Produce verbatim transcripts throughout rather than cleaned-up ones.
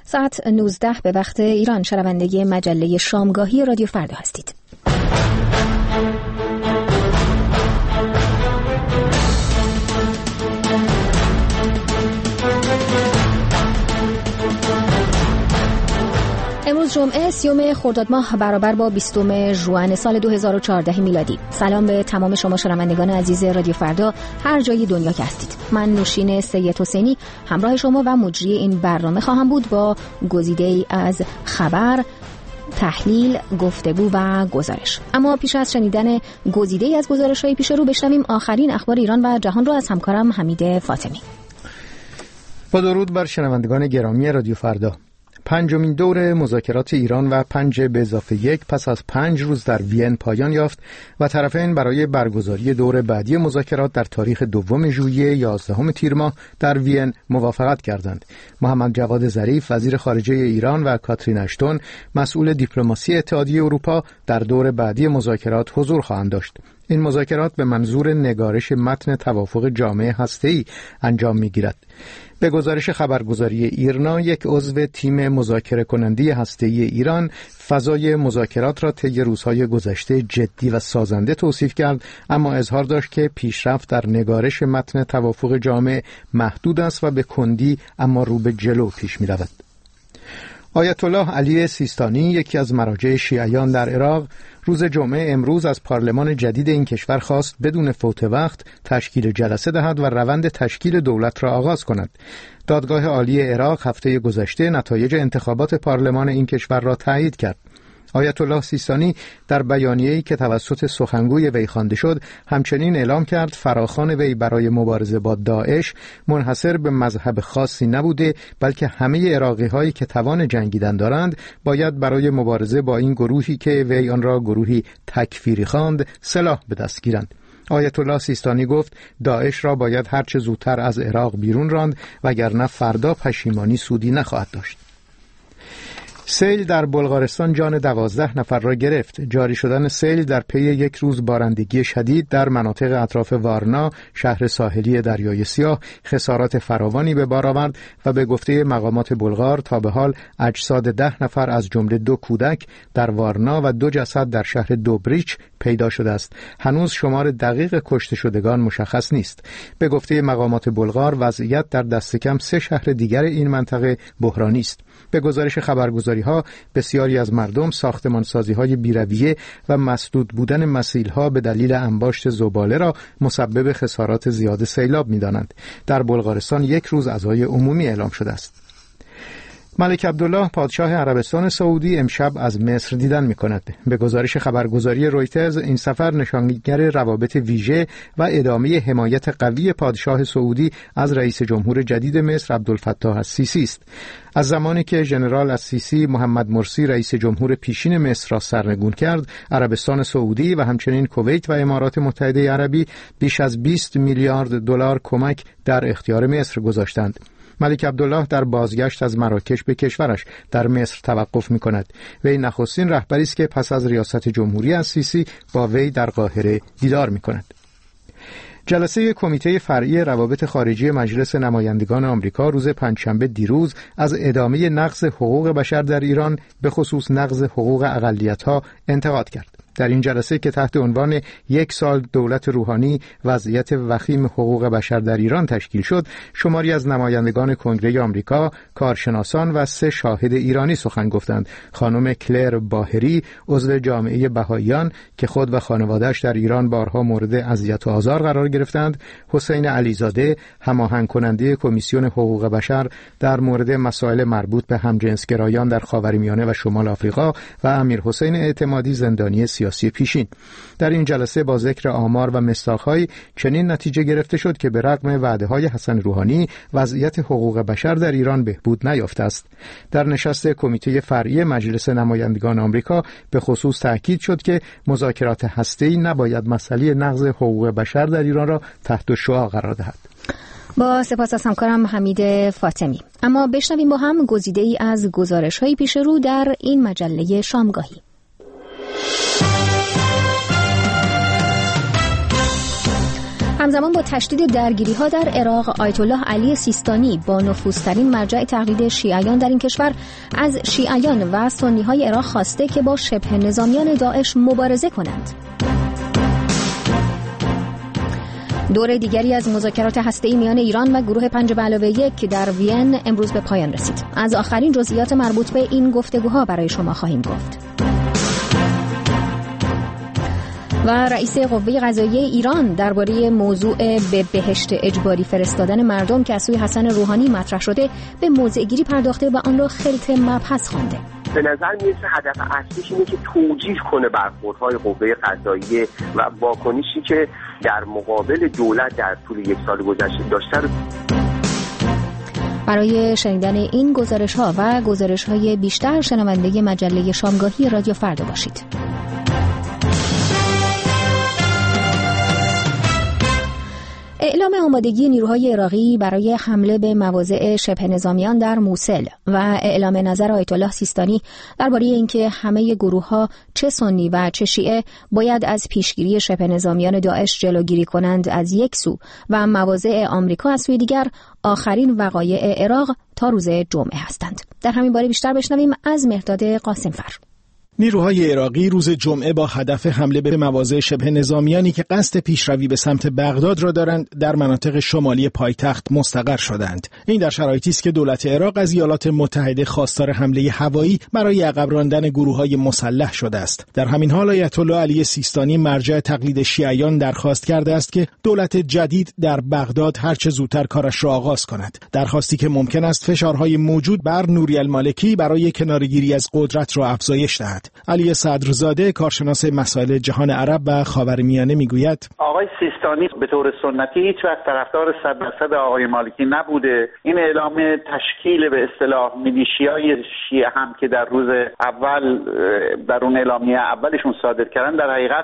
ساعت نوزده به وقت ایران. شنونده مجله شامگاهی رادیو فردا هستید. امروز جمعه سیوم خرداد ماه برابر با بیستم ژوئن سال دو هزار و چهارده میلادی. سلام به تمام شما شنوندگان عزیز رادیو فردا هر جای دنیا که هستید. من نوشین سید حسینی همراه شما و مجری این برنامه خواهم بود با گزیده‌ای از خبر، تحلیل، گفتگو و گزارش. اما پیش از شنیدن گزیده‌ای از گزارش‌های پیش رو بشنویم آخرین اخبار ایران و جهان رو از همکارم حمید فاطمی. با درود بر شنوندگان گرامی رادیو فردا. پنجمین دور مذاکرات ایران و پنج به اضافه یک پس از پنج روز در وین پایان یافت و طرفین برای برگزاری دور بعدی مذاکرات در تاریخ دوم ژوئیه یازدهم تیر ماه در وین موافقت کردند. محمد جواد ظریف وزیر خارجه ایران و کاترین اشتون مسئول دیپلماسی اتحادیه اروپا در دور بعدی مذاکرات حضور خواهند داشت. این مذاکرات به منظور نگارش متن توافق جامع هسته‌ای انجام می‌گیرد. به گزارش خبرگزاری ایرنا، یک عضو تیم مذاکره کننده هسته‌ای ایران فضای مذاکرات را طی روزهای گذشته جدی و سازنده توصیف کرد، اما اظهار داشت که پیشرفت در نگارش متن توافق جامع محدود است و به کندی اما رو به جلو پیش می‌رود. آیت الله علی سیستانی، یکی از مراجع شیعیان در عراق، روز جمعه امروز از پارلمان جدید این کشور خواست بدون فوت وقت تشکیل جلسه دهد و روند تشکیل دولت را آغاز کند. دادگاه عالی عراق هفته گذشته نتایج انتخابات پارلمان این کشور را تایید کرد. آیت الله سیستانی در بیانیه‌ای که توسط سخنگوی وی خوانده شد همچنین اعلام کرد فراخوان وی برای مبارزه با داعش منحصر به مذهب خاصی نبوده، بلکه همه عراقی‌هایی که توان جنگیدن دارند باید برای مبارزه با این گروهی که وی آن را گروهی تکفیری خواند سلاح به دست گیرند. آیت الله سیستانی گفت داعش را باید هرچه زودتر از عراق بیرون راند وگرنه فردا پشیمانی سودی نخواهد داشت. سیل در بلغارستان جان دوازده نفر را گرفت. جاری شدن سیل در پی یک روز بارندگی شدید در مناطق اطراف وارنا، شهر ساحلی دریای سیاه، خسارات فراوانی به بار آورد و به گفته مقامات بلغار تا به حال اجساد ده نفر از جمله دو کودک در وارنا و دو جسد در شهر دوبریچ پیدا شده است. هنوز شمار دقیق کشته شدگان مشخص نیست. به گفته مقامات بلغار وضعیت در دست کم سه شهر دیگر این منطقه بحرانی است. به گزارش خبرگزاری‌ها بسیاری از مردم ساختمانسازی‌های بی‌رویه و مسدود بودن مسیل‌ها به دلیل انباشت زباله را مسبب خسارات زیاد سیلاب می‌دانند. در بلغارستان یک روز عزای عمومی اعلام شده است. ملک عبدالله پادشاه عربستان سعودی امشب از مصر دیدن می‌کند. به گزارش خبرگزاری رویترز این سفر نشانگر روابط ویژه و ادامه حمایت قوی پادشاه سعودی از رئیس جمهور جدید مصر عبدالفتاح السیسی است. از زمانی که ژنرال السیسی محمد مرسی رئیس جمهور پیشین مصر را سرنگون کرد، عربستان سعودی و همچنین کویت و امارات متحده عربی بیش از بیست میلیارد دلار کمک در اختیار مصر گذاشتند. ملک عبدالله در بازگشت از مراکش به کشورش در مصر توقف می کند. وی نخستین رهبری است که پس از ریاست جمهوری السیسی با وی در قاهره دیدار می کند. جلسه کمیته فرعی روابط خارجی مجلس نمایندگان آمریکا روز پنجشنبه دیروز از ادامه نقض حقوق بشر در ایران به خصوص نقض حقوق اقلیت‌ها انتقاد کرد. در این جلسه که تحت عنوان یک سال دولت روحانی وضعیت وخیم حقوق بشر در ایران تشکیل شد، شماری از نمایندگان کنگره آمریکا، کارشناسان و سه شاهد ایرانی سخن گفتند. خانم کلر باهری، عضو جامعه بهائیان که خود و خانواده‌اش در ایران بارها مورد اذیت و آزار قرار گرفتند، حسین علیزاده، هماهنگ کننده کمیسیون حقوق بشر در مورد مسائل مربوط به همجنسگرایان در خاورمیانه و شمال آفریقا و امیر حسین اعتمادی، زندانی سیاسی پیشین. در این جلسه با ذکر آمار و مصداق‌های چنین نتیجه گرفته شد که به رغم وعده‌های حسن روحانی وضعیت حقوق بشر در ایران بهبود نیافته است. در نشست کمیته فرعی مجلس نمایندگان آمریکا به خصوص تاکید شد که مذاکرات هسته‌ای نباید مسئله نقض حقوق بشر در ایران را تحت شعاع قرار دهد. با سپاس از همکارم حمید فاطمی. اما بشنویم با هم گزیده‌ای از گزارش‌های پیش رو در این مجله شامگاهی. همزمان با تشدید درگیری‌ها در عراق، آیت الله علی سیستانی با نفوذترین مرجع تقلید شیعیان در این کشور از شیعیان و سنی‌های عراق خواسته که با شبه نظامیان داعش مبارزه کنند. دور دیگری از مذاکرات هسته‌ای میان ایران و گروه پنج به علاوه یک در وین امروز به پایان رسید. از آخرین جزئیات مربوط به این گفتگوها برای شما خواهیم گفت. و رئیس قوه قضاییه ایران درباره موضوع به بهشت اجباری فرستادن مردم که از سوی حسن روحانی مطرح شده به موضع‌گیری پرداخته و آن را خلط مبحث خوانده. به نظر میرسه هدف اصلیش اینه که توجیه کنه برخوردهای قوه قضاییه و واکنشی که در مقابل دولت در طول یک سال گذشته داشته رو. برای شنیدن این گزارش‌ها و گزارش‌های بیشتر شنونده مجله شامگاهی رادیو فردا باشید. اعلام آمادگی نیروهای عراقی برای حمله به مواضع شبه نظامیان در موصل و اعلام نظر آیت الله سیستانی درباره اینکه همه گروه‌ها چه سنی و چه شیعه باید از پیشگیری شبه نظامیان داعش جلوگیری کنند از یک سو و مواضع آمریکا از سوی دیگر آخرین وقایع عراق تا روز جمعه هستند. در همین باره بیشتر بشنویم از مهرداد قاسمفر. نیروهای عراقی روز جمعه با هدف حمله به مواضع شبه نظامیانی که قصد پیشروی به سمت بغداد را دارند در مناطق شمالی پایتخت مستقر شدند. این در شرایطی است که دولت عراق از ایالات متحده خواستار حمله هوایی برای عقب راندن گروه‌های مسلح شده است. در همین حال آیت الله علی سیستانی مرجع تقلید شیعیان درخواست کرده است که دولت جدید در بغداد هر چه زودتر کارش را آغاز کند. درخواستی که ممکن است فشارهای موجود بر نوری المالکی برای کناره‌گیری از قدرت را افزایش دهد. علی صدرزاده کارشناس مسائل جهان عرب و خاورمیانه میگوید آقای سیستانی به طور سنتی هیچ وقت طرفدار صد درصد آقای مالکی نبوده. این اعلام تشکیل به اصطلاح میلیشیای شیعه هم که در روز اول در اون اعلامیه اولشون صادر کردن در حقیقت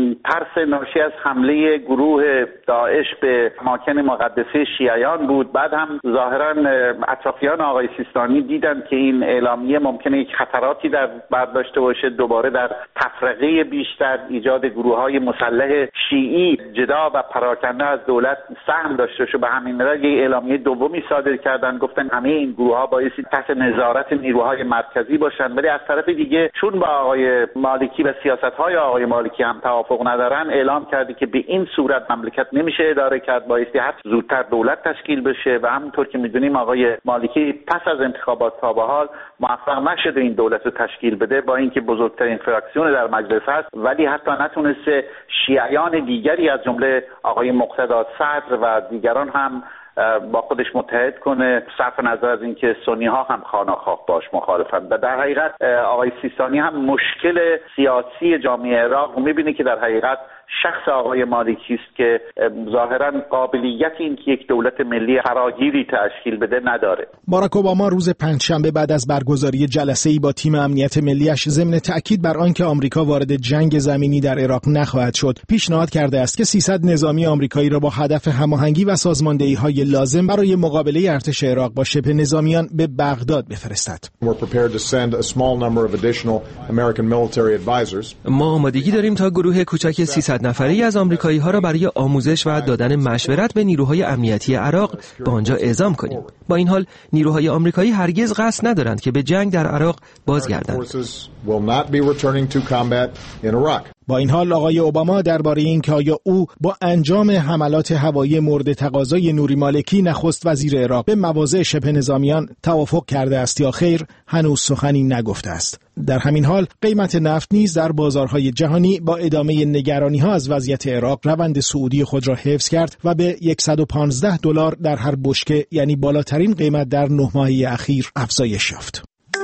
ترس ناشی از حمله گروه داعش به اماکن مقدسه شیعیان بود. بعد هم ظاهرا اطرافیان آقای سیستانی دیدن که این اعلامیه ممکنه یک خطراتی در بر داشته باشه، دوباره در تفرقه بیشتر، ایجاد گروه‌های مسلح شیعی جدا و پراکنده از دولت سهم داشته شد. به همین دلیل یک اعلامیه دومی صادر کردن، گفتن همه این گروه‌ها بایستی تحت نظارت نیروهای مرکزی باشن. ولی از طرف دیگه چون با آقای مالکی و سیاست‌های آقای مالکی هم توافق ندارن، اعلام کرده که به این صورت مملکت نمیشه اداره کرد، بایستی هر زودتر دولت تشکیل بشه. و همونطور که می‌دونیم آقای مالکی پس از انتخابات تا به حال موفق نشده این دولت رو تشکیل بده، با اینکه بزرگترین فراکسیون در مجلس هست، ولی حتی نتونسته شیعیان دیگری از جمله آقای مقتدی صدر و دیگران هم با خودش متحد کنه، صرف نظر از اینکه سنی ها هم خانه‌خواه باش مخالفند. و در حقیقت آقای سیستانی هم مشکل سیاسی جامعه عراق میبینه که در حقیقت شخص آقای مالکی است که ظاهرا قابلیت این که یک دولت ملی فراگیری تشکیل بده نداره. باراک اوباما روز پنجشنبه بعد از برگزاری جلسه‌ای با تیم امنیت ملیش ضمن تأکید بر آنکه آمریکا وارد جنگ زمینی در عراق نخواهد شد، پیشنهاد کرده است که سیصد نظامی آمریکایی را با هدف هماهنگی و سازماندهی‌های لازم برای مقابله ارتش عراق با شبه نظامیان به بغداد بفرستد. ما آمادگی داریم تا گروه کوچک سیصد نفری از آمریکایی ها را برای آموزش و دادن مشورت به نیروهای امنیتی عراق به آنجا اعزام کنیم. با این حال نیروهای آمریکایی هرگز قصد ندارند که به جنگ در عراق بازگردند. با این حال آقای اوباما درباره اینکه آیا او با انجام حملات هوایی مورد تقاضای نوری مالکی نخست وزیر عراق به مواضع شبه نظامیان توافق کرده است یا خیر هنوز سخنی نگفته است. در همین حال قیمت نفت نیز در بازارهای جهانی با ادامه نگرانی‌ها از وضعیت عراق روند صعودی خود را حفظ کرد و به صد و پانزده دلار در هر بشکه، یعنی بالاترین قیمت در نه ماهه اخیر افزایش یافت.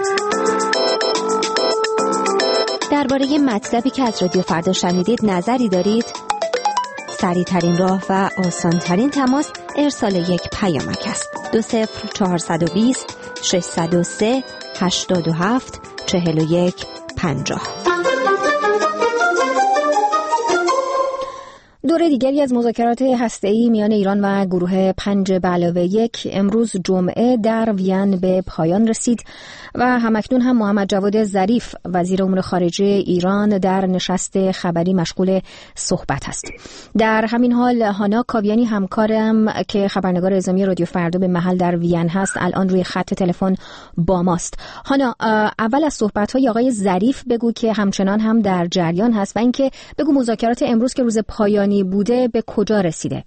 درباره مطلبی که از رادیو فردا شنیدید نظری دارید؟ سریع ترین راه و آسان ترین تماس ارسال یک پیامک است. دو صفر چهارصد و بیست ششصد و سه هشتاد و هفت چهل و یک پنجاه. دور دیگری از مذاکرات هسته‌ای میان ایران و گروه پنج به علاوه یک امروز جمعه در وین به پایان رسید و همکنون هم محمد جواد ظریف وزیر امور خارجه ایران در نشست خبری مشغول صحبت است. در همین حال هانا کاویانی همکارم که خبرنگار اعزامی رادیو فردا به محل در وین هست الان روی خط تلفن با ماست. هانا، اول از صحبت‌های آقای ظریف بگو که همچنان هم در جریان هست و اینکه بگو مذاکرات امروز که روز پایانی بوده به کجا رسیده؟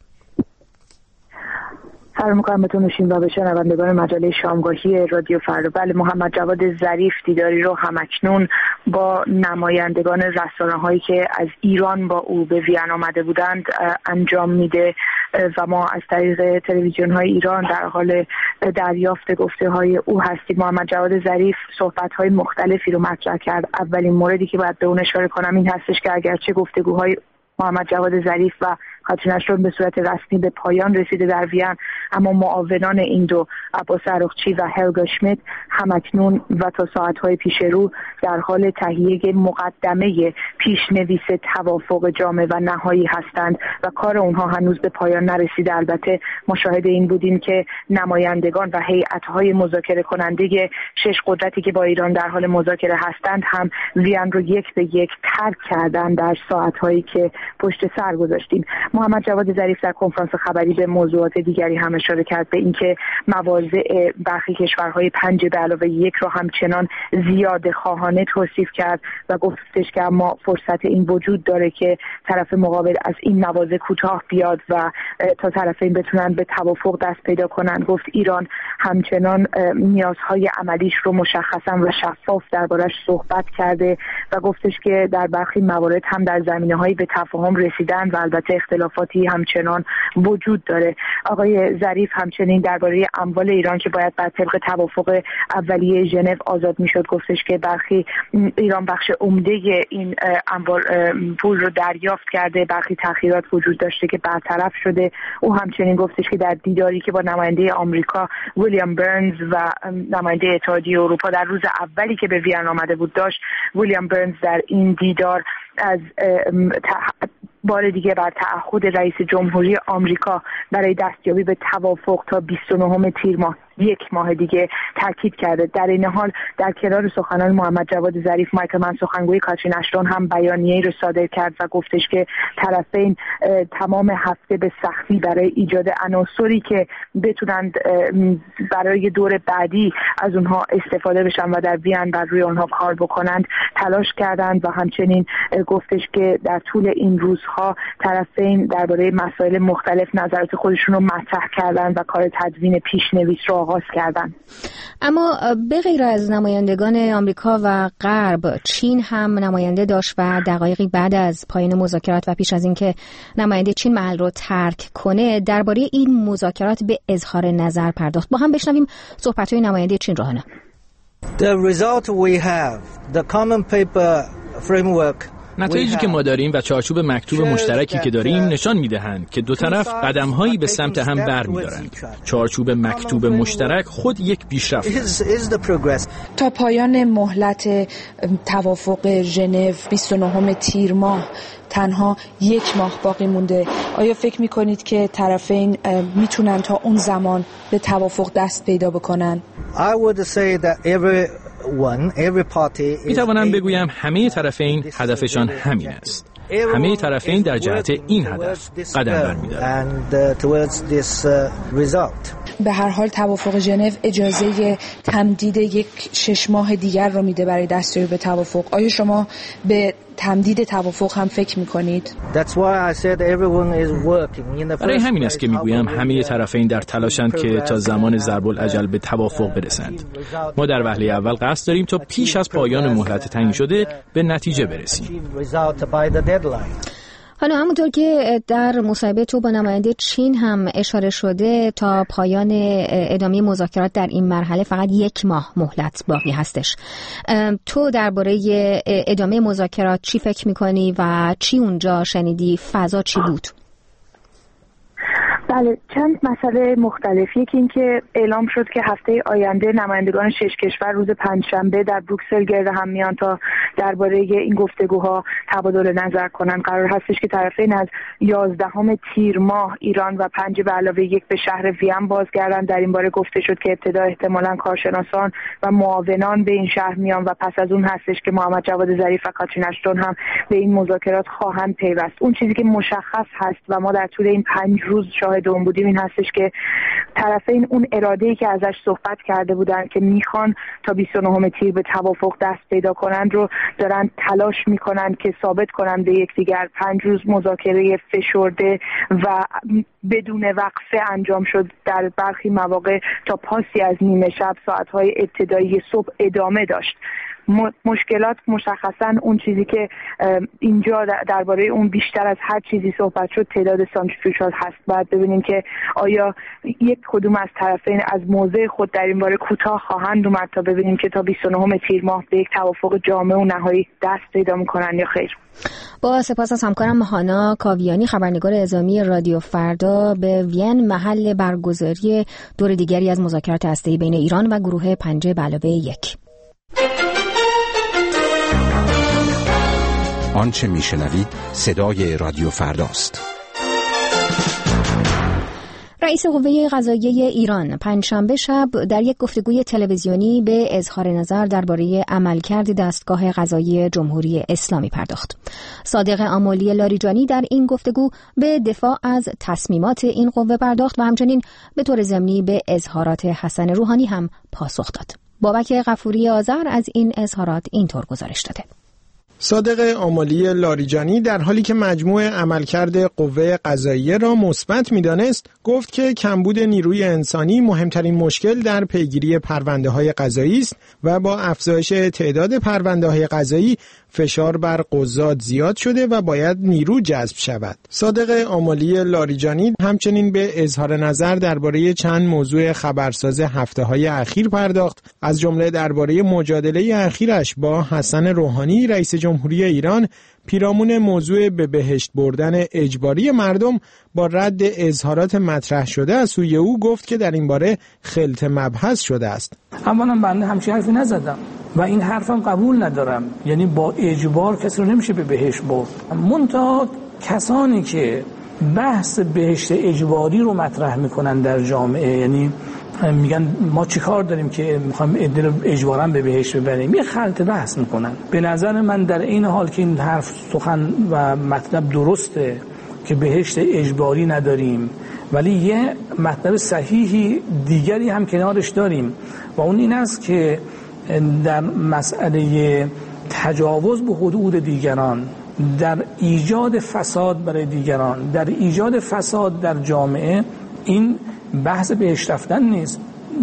سلام می‌کنم بهتون نوشین و به شنوندگان مجله شامگاهی رادیو فردا. بله، محمد جواد ظریف دیداری رو همکنون با نمایندگان رسانه‌هایی که از ایران با او به وین آمده بودند انجام میده و ما از طریق تلویزیون‌های ایران در حال دریافت گفته‌های او هستیم. محمد جواد ظریف صحبت‌های مختلفی رو مطرح کرد. اولین موردی که باید به اون اشاره کنم این هستش که اگرچه گفتگوهای محمد جواد ظریف و خاتون اشرون به صورت رسمی به پایان رسیده در وین، اما معاونان این دو عباس عراقچی و هلگا شمیت همکنون و تا ساعت‌های پیش رو در حال تهیه مقدمه پیشنویس توافق جامع و نهایی هستند و کار اونها هنوز به پایان نرسیده. البته ما شاهد این بودیم که نمایندگان و هیئت‌های مذاکره کننده شش قدرتی که با ایران در حال مذاکره هستند هم وین رو یک به یک ترک کردند در ساعت‌هایی که پشت سر گذاشتیم. محمد جواد ظریف در کنفرانس خبری به موضوعات دیگری هم اشاره کرد، به اینکه مواضع برخی کشورهای پنج به علاوه یک رو همچنان زیاده خواهانه توصیف کرد و گفتش که اما فرصت این وجود داره که طرف مقابل از این مواضع کوتاه بیاد و تا طرفین بتونن به توافق دست پیدا کنن. گفت ایران همچنان نیازهای عملیش رو مشخصا و شفاف دربارش صحبت کرده و گفتش که در برخی موارد هم در زمینه‌های به تفاهم رسیدن و البته اختلافاتی همچنان وجود داره. آقای ظریف همچنین درباره اموال ایران که باید بر طبق توافق اولیه ژنو آزاد میشد گفتش که برخی ایران بخش عمده این اموال پول رو دریافت کرده، برخی تأخیرات وجود داشته که برطرف شده. او همچنین گفتش که در دیداری که با نماینده آمریکا ویلیام برنز و نماینده اتحادیه اروپا در روز اولی که به وین آمده بود داشت، ویلیام برنز در این دیدار از بار دیگه بر تعهد رئیس جمهوری آمریکا برای دستیابی به توافق تا بیست و نهم تیر ماه یک ماه دیگه تاکید کرده. در این حال در کنار سخنان محمد جواد ظریف، مایکل من سخنگوی کاترین اشتون هم بیانیه‌ای رو صادر کرد و گفتش که طرفین تمام هفته به سختی برای ایجاد عناصری که بتونند برای دور بعدی از اونها استفاده بشن و در وین بر روی اونها کار بکنند تلاش کردند و همچنین گفتش که در طول این روزها طرفین درباره مسائل مختلف نظرات خودشون رو مطرح کردند و کار تدوین پیشنویس رو آغاز کردن. اما به غیر از نمایندگان آمریکا و غرب، چین هم نماینده داشت و دقایقی بعد از پایان مذاکرات و پیش از اینکه نماینده چین محل رو ترک کنه درباره این مذاکرات به اظهار نظر پرداخت. با هم بشنویم صحبت‌های نماینده چین رو. هانا. The result we have, the common paper framework نتایجی که ما داریم و چارچوب مکتوب مشترکی که داریم نشان می‌دهند که دو طرف قدم‌هایی به سمت هم برمی‌دارند. چارچوب مکتوب مشترک خود یک پیشرفت است. تا پایان مهلت توافق ژنو بیست و نهم تیر ماه تنها یک ماه باقی مونده. آیا فکر می‌کنید که طرفین میتونن تا اون زمان به توافق دست پیدا بکنن؟ I would say that every می توانم بگویم همه طرفین هدفشان همین است. همه طرفین در جهت این هدف قدم برمی‌دارند. به هر حال توافق ژنو اجازه تمدید یک شش ماه دیگر رو میده برای دستیابی به توافق. آیا شما به تمدید توافق هم فکر می‌کنید؟ برای همین است که میگویم همه طرفین در تلاشند که تا زمان ضرب الاجل به توافق برسند. ما در وهله اول قصد داریم تا پیش از پایان مهلت تعیین شده به نتیجه برسیم. حالا همونطور که در مصاحبه تو با نماینده چین هم اشاره شده تا پایان ادامه مذاکرات در این مرحله فقط یک ماه مهلت باقی هستش. تو درباره ادامه مذاکرات چی فکر میکنی و چی اونجا شنیدی؟ فضا چی بود؟ بله، چند مسئله مختلفی که این که اعلام شد که هفته آینده نمایندگان شش کشور روز پنجشنبه در بروکسل گرد هم میان تا درباره این گفتگوها تبادل نظر کنند. قرار هستش که طرفین از یازدهم تیر ماه ایران و پنج به علاوه یک به شهر وین بازگردند. در این باره گفته شد که ابتدا احتمالاً کارشناسان و معاونان به این شهر میان و پس از اون هستش که محمد جواد ظریف و کاترین اشتون هم به این مذاکرات خواهند پیوست. اون چیزی که مشخص هست و ما در طول این پنج روز شاهد اون بودیم این هستش که طرفین اون اراده‌ای که ازش صحبت کرده بودن که میخوان تا بیست و نهم تیر به توافق دست پیدا کنند رو دارن تلاش میکنن که ثابت کنن به یکدیگر. پنج روز مذاکره فشرده و بدون وقفه انجام شد، در برخی مواقع تا پاسی از نیمه شب، ساعتهای ابتدایی صبح ادامه داشت. مشکلات مشخصا اون چیزی که اینجا درباره اون بیشتر از هر چیزی صحبت شد تعداد سانتریفیوژها هست. باید ببینیم که آیا یک کدوم از طرفین از موضع خود در این باره کوتاه خواهند اومد تا ببینیم که تا بیست و نهم تیر ماه به یک توافق جامع و نهایی دست پیدا می‌کنن یا خیر. با سپاس از همکارم هانا کاویانی، خبرنگار اعزامی رادیو فردا، به وین محل برگزاری دور دیگری از مذاکرات هسته‌ای بین ایران و گروه پنج به علاوه یک. آنچه میشنوید صدای رادیو فرداست. رئیس قوه قضاییه ایران پنجشنبه شب در یک گفتگوی تلویزیونی به اظهار نظر درباره عملکرد دستگاه قضایی جمهوری اسلامی پرداخت. صادق آملی لاریجانی در این گفتگو به دفاع از تصمیمات این قوه پرداخت و همچنین به طور ضمنی به اظهارات حسن روحانی هم پاسخ داد. بابک غفوری آذر از این اظهارات اینطور گزارش داده. صادق آملی لاریجانی در حالی که مجموع عملکرد قوه قضاییه را مثبت می‌دانست، گفت که کمبود نیروی انسانی مهمترین مشکل در پیگیری پرونده‌های قضایی است و با افزایش تعداد پرونده‌های قضایی فشار بر قضات زیاد شده و باید نیرو جذب شود. صادق آملی لاریجانی همچنین به اظهار نظر درباره چند موضوع خبرساز هفته‌های اخیر پرداخت، از جمله درباره مجادله اخیرش با حسن روحانی رئیس جمهوری ایران پیرامون موضوع به بهشت بردن اجباری مردم. با رد اظهارات مطرح شده از سوی او گفت که در این باره خلط مبحث شده است. اولا بنده همچین حرفی نزدم و این حرفم قبول ندارم، یعنی با اجبار کسی رو نمیشه به بهشت برد. منتها کسانی که بحث بهشت اجباری رو مطرح میکنن در جامعه، یعنی میگن ما چیکار داریم که میخوایم عده رو اجباراً به بهشت ببریم، یه خلط بحث میکنن. به نظر من در این حال که این حرف سخن و مطلب درسته که بهشت اجباری نداریم، ولی یه مطلب صحیحی دیگری هم کنارش داریم و اون این است که در مسئله تجاوز به حدود دیگران، در ایجاد فساد برای دیگران، در ایجاد فساد در جامعه، این بحث بهشت رفتن نیست.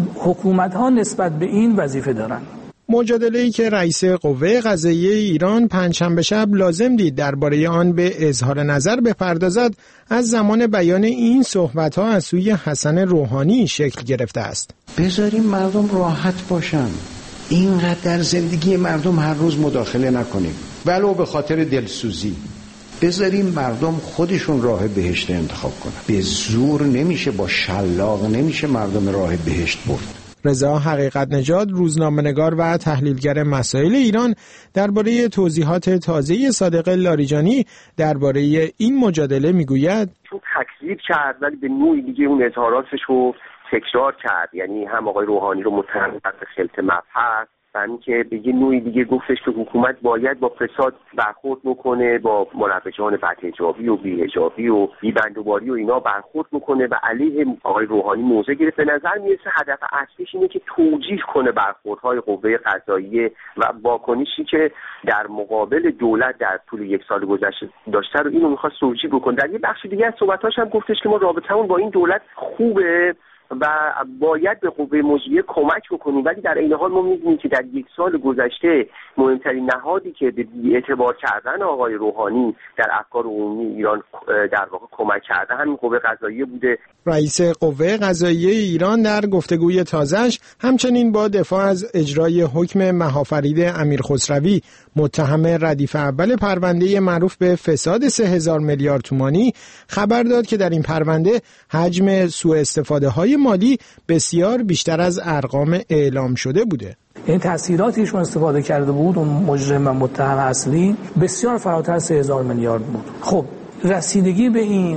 حکومت ها نسبت به این وظیفه دارن. مجادله‌ای که رئیس قوه قضاییه ایران پنجشنبه شب لازم دید درباره آن به اظهار نظر بپردازد، از زمان بیان این صحبت‌ها از سوی حسن روحانی شکل گرفته است. بذاریم مردم راحت باشن، اینقدر در زندگی مردم هر روز مداخله نکنیم ولو به خاطر دلسوزی. بذاریم مردم خودشون راه بهشت انتخاب کنن. به زور نمیشه، با شلاق نمیشه مردم راه بهشت برد. رضا حقیقت نژاد، روزنامه‌نگار و تحلیلگر مسائل ایران، درباره توضیحات تازه صادق لاریجانی درباره این مجادله میگوید: چون تکذیب کرد ولی به نوعی دیگه اون اظهاراتش رو تکرار کرد، یعنی هم آقای روحانی رو متهم کرد به خلط مبحث و همین که به یه نوعی دیگه گفتش که حکومت باید با فساد برخورد بکنه، با مروجان بدحجابی و بی‌حجابی و بی‌بندوباری و اینا برخورد بکنه و علیه آقای روحانی موضع گرفت. به نظر میرسه هدف اصلیش اینه که توجیه کنه برخوردهای قوه قضاییه و واکنشی که در مقابل دولت در طول یک سال گذشته داشته رو اینو میخواست توجیه بکنه. در یه بخش دیگه از صحبتاش هم گفتش که ما رابطمون با این دولت خوبه و باید به قوه مجریه کمک بکنیم، ولی در این حال ما می‌بینیم که در یک سال گذشته مهمترین نهادی که به اعتبار کردن آقای روحانی در افکار عمومی ایران در واقع کمک کرده همین قوه قضاییه بوده. رئیس قوه قضاییه ایران در گفتگوی تازه‌اش همچنین با دفاع از اجرای حکم مهافرید امیر خسروی متهم ردیف اول پرونده معروف به فساد سه هزار میلیارد تومانی، خبر داد که در این پرونده حجم سوء استفاده های مالی بسیار بیشتر از ارقام اعلام شده بوده. این تأثیراتیشون استفاده کرده بود اون مجرم و متهم اصلی بسیار فراتر از سه هزار میلیارد بود. خب رسیدگی به این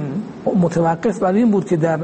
متوقف بر این بود که در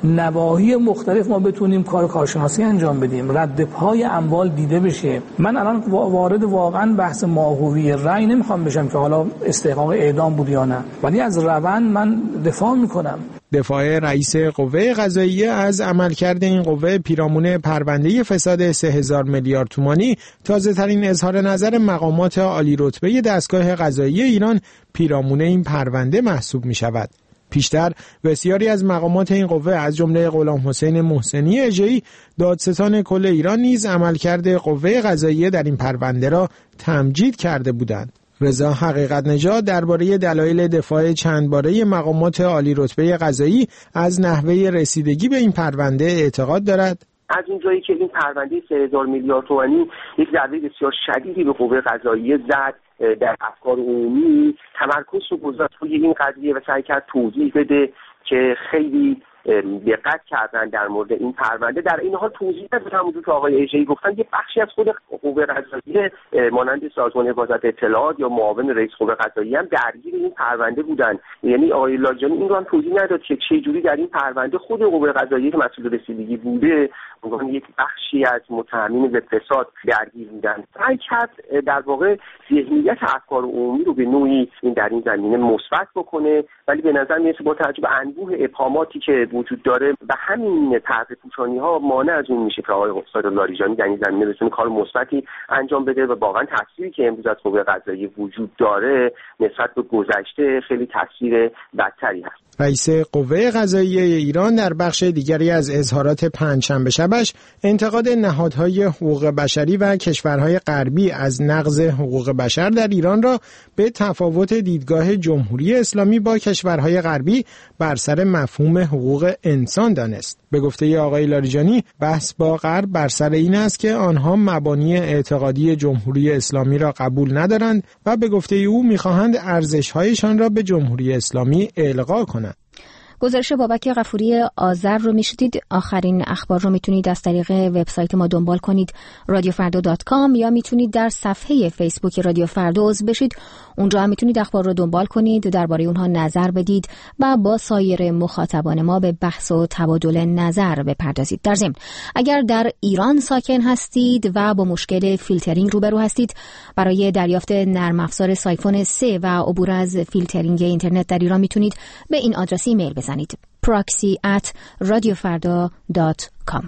نواحی مختلف ما بتونیم کار کارشناسی انجام بدیم، رد پای اموال دیده بشه. من الان وارد واقعا بحث ماهوی رأی نمیخوام بشم که حالا استحقاق اعدام بود یا نه، ولی از روند من دفاع میکنم. دفاع رئیس قوه قضاییه از عملکرد این قوه پیرامون پرونده فساد سه هزار میلیارد تومانی تازه ترین اظهار نظر مقامات عالی رتبه دستگاه قضایی ایران پیرامون این پرونده محسوب می شود. پیشتر بسیاری از مقامات این قوه از جمله غلام حسین محسنی اژه‌ای دادستان کل ایران نیز عملکرد قوه قضاییه در این پرونده را تمجید کرده بودند. رضا حقیقت نژاد درباره دلایل دفاع چند باره مقامات عالی رتبه قضایی از نحوه رسیدگی به این پرونده اعتقاد دارد. از اونجایی که این پرونده سه هزار میلیارد تومانی یک ضربه بسیار شدیدی به قوه قضاییه زد در افکار عمومی، تمرکز رو گذاشت روی این قضیه و سعی کرد توضیح بده که خیلی دقت کردن در مورد این پرونده. در این حال توضیح داد همونجور که آقای اژه‌ای گفتن یه بخشی از خود قوه قضاییه مانند سازمان حفاظت اطلاعات یا معاون رئیس قوه قضاییه هم درگیر این پرونده بودن. یعنی آقای لاریجانی این رو هم توضیح نداد که چه جوری در این پرونده خود قوه قضاییه که مسئول رسیدگی بوده اون یک بخشی از متهمین به فساد درگیر بودن. سعی کرد در واقع ذهنیت افکار عمومی رو به نوعی این در این زمینه مثبت بکنه، ولی به نظر میاد با توجه به انبوه ابهاماتی که وجود داره و همین طرح پوشانی‌ها مانع از اون میشه که آقای استاد لاریجانی در این زمینه بتونه کار مثبتی انجام بده و واقعا تأثیری که امروز از قوه قضاییه وجود داره نسبت به گذشته خیلی تأثیر بدتری هست. رئیس قوه قضاییه ایران در بخش دیگری از اظهارات پنجشنبه شبش انتقاد نهادهای حقوق بشری و کشورهای غربی از نقض حقوق بشر در ایران را به تفاوت دیدگاه جمهوری اسلامی با کشورهای غربی بر سر مفهوم حقوق انسان دانست. به گفته آقای لاریجانی بحث با غرب بر سر این است که آنها مبانی اعتقادی جمهوری اسلامی را قبول ندارند و به گفته او می‌خواهند ارزش‌هایشان را به جمهوری اسلامی القا کنند. گزارش بابک غفوری آذر رو میشنید. آخرین اخبار رو میتونید از طریق وبسایت ما دنبال کنید رادیو فردا دات کام یا میتونید در صفحه فیسبوک رادیو فردا عضو بشید. اونجا هم میتونید اخبار رو دنبال کنید، درباره اونها نظر بدید و با سایر مخاطبان ما به بحث و تبادل نظر بپردازید. در ضمن اگر در ایران ساکن هستید و با مشکل فیلترینگ روبرو هستید، برای دریافت نرم افزار سایفون سه و عبور از فیلترینگ اینترنت در ایران میتونید به این آدرس ایمیل بزنید proxy at radiofarda dot com.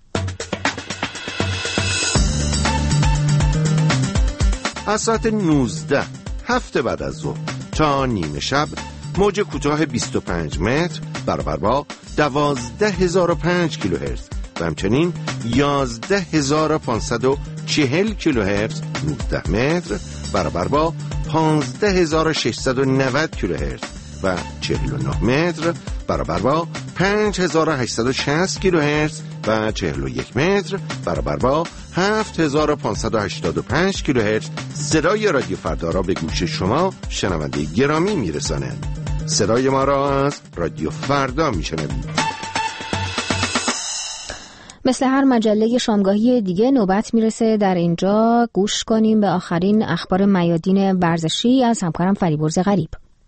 از ساعت نوزده هفته بعد از ظهر تا نیمه شب موج کوتاه بیست و پنج متر برابر با دوازده هزار و پنج کیلوهرتز و همچنین یازده هزار و پانصد و چهل کیلوهرتز نوزده متر برابر با پانزده هزار و ششصد و نود کیلوهرتز و چهل و نه متر برابر با پنج هزار و هشتصد و شصت کیلوهرتز و چهل و یک متر برابر با هفت هزار و پانصد و هشتاد و پنج کیلوهرتز صدای رادیو فردا را به گوش شما شنونده گرامی میرساند. صدای ما را از رادیو فردا میشنوید. مثل هر مجله شامگاهی دیگه نوبت میرسه در اینجا گوش کنیم به آخرین اخبار میادین ورزشی از همکارم فریبرز غریب.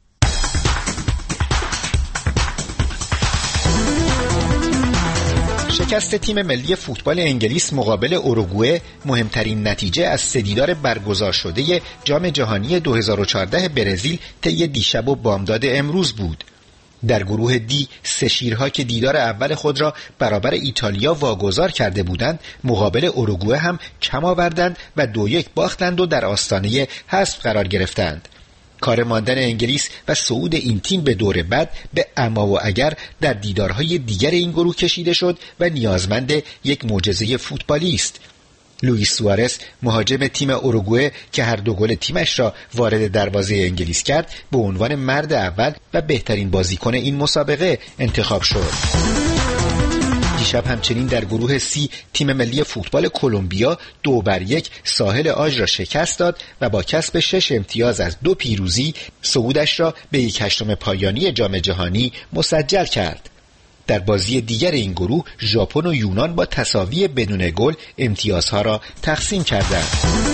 شکست تیم ملی فوتبال انگلیس مقابل اوروگوئه مهمترین نتیجه از سه دیدار برگزار شده جام جهانی دو هزار و چهارده برزیل طی دیشب و بامداد امروز بود. در گروه دی سه شیرها که دیدار اول خود را برابر ایتالیا واگذار کرده بودند مقابل اوروگوئه هم کم آوردند و دو یک باختند و در آستانه حذف قرار گرفتند. کار ماندن انگلیس و صعود این تیم به دور بعد به اما و اگر در دیدارهای دیگر این گروه کشیده شد و نیازمند یک معجزه فوتبالی است. لوئیس سوارز مهاجم تیم اوروگوئه که هر دو گل تیمش را وارد دروازه انگلیس کرد به عنوان مرد اول و بهترین بازیکن این مسابقه انتخاب شد. دیشب همچنین در گروه سی تیم ملی فوتبال کلمبیا دو بر یک ساحل آژ را شکست داد و با کسب شش امتیاز از دو پیروزی صعودش را به یک هشتم پایانی جام جهانی مسجل کرد. در بازی دیگر این گروه ژاپن و یونان با تساوی بدون گل امتیازها را تقسیم کردند.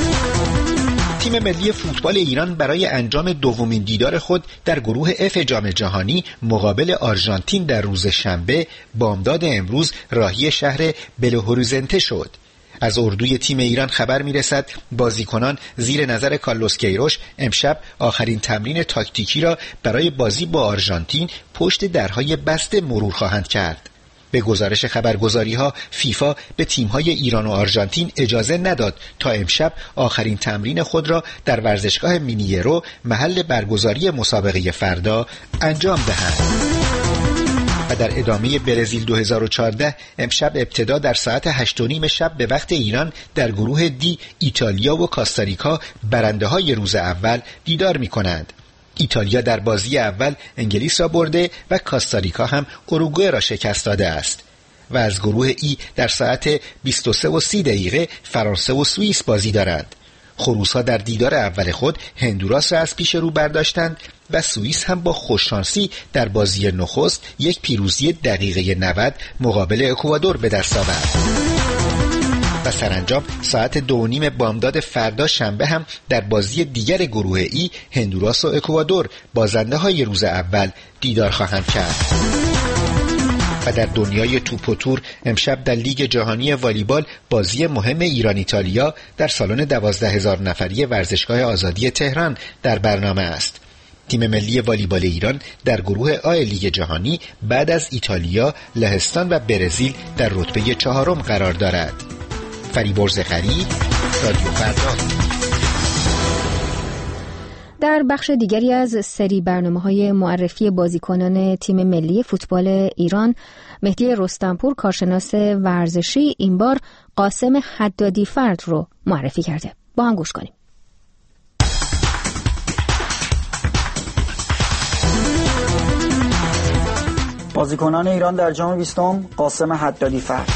تیم ملی فوتبال ایران برای انجام دومین دیدار خود در گروه اف جام جهانی مقابل آرژانتین در روز شنبه بامداد امروز راهی شهر بلو هوریزونته شد. از اردوی تیم ایران خبر میرسد بازیکنان زیر نظر کارلوس کیروش امشب آخرین تمرین تاکتیکی را برای بازی با آرژانتین پشت درهای بسته مرور خواهند کرد. به گزارش خبرگزاری‌ها فیفا به تیم‌های ایران و آرژانتین اجازه نداد تا امشب آخرین تمرین خود را در ورزشگاه مینیرو محل برگزاری مسابقه فردا انجام دهند. و در ادامه برزیل دو هزار و چهارده امشب ابتدا در ساعت هشت و نیم شب به وقت ایران در گروه دی ایتالیا و کاستاریکا برنده‌های روز اول دیدار می‌کنند. ایتالیا در بازی اول انگلیس را برده و کاستاریکا هم اوروگوئه را شکست داده است. و از گروه ای در ساعت بیست و سه و سی دقیقه فرانسه و سوئیس بازی دارند. خروس‌ها در دیدار اول خود هندوراس را از پیش رو برداشتند و سوئیس هم با خوششانسی در بازی نخست یک پیروزی دقیقه نود مقابل اکوادور به دست آورد. و سرانجام ساعت دو و نیم بامداد فردا شنبه هم در بازی دیگر گروه ای هندوراس و اکوادور بازنده های روز اول دیدار خواهند کرد. و در دنیای توپ و تور امشب در لیگ جهانی والیبال بازی مهم ایران ایتالیا در سالن دوازده هزار نفری ورزشگاه آزادی تهران در برنامه است. تیم ملی والیبال ایران در گروه آ لیگ جهانی بعد از ایتالیا، لهستان و برزیل در رتبه چهارم قرار دارد. فریبرز خرید، رادیو فردا. در بخش دیگری از سری برنامه‌های معرفی بازیکنان تیم ملی فوتبال ایران، مهدی رستمپور کارشناس ورزشی این بار قاسم حدادی فرد رو معرفی کرده. با هم گوش کنیم. بازیکنان ایران در جام بیستم قاسم حدادی فرد